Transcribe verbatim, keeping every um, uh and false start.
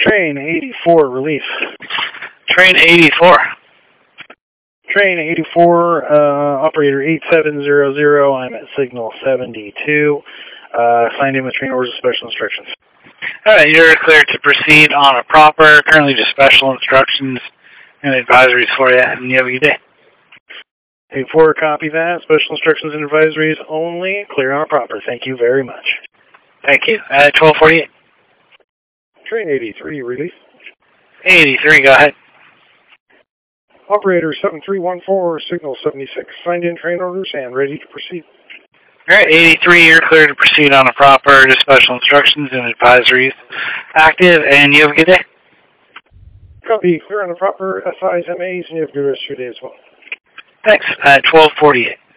Train eighty-four, relief. Train eighty-four. Train eighty-four, uh, operator eight seven zero zero, I'm at signal seventy-two, uh, signed in with train orders of special instructions. Alright, you're cleared to proceed on a proper, currently just special instructions and advisories for you, and you have a good day. eighty-four, copy that, special instructions and advisories only, clear on a proper, thank you very much. Thank you. Uh, twelve forty-eight. Train eighty-three, relief. eighty-three, go ahead. Operator seven three one four, signal seventy-six, signed in train orders and ready to proceed. Alright, eighty-three, you're cleared to proceed on a proper, just special instructions and advisories active, and you have a good day. Copy, clear on the proper S Is, M As, and you have a good rest of your day as well. Thanks. Uh, twelve forty-eight.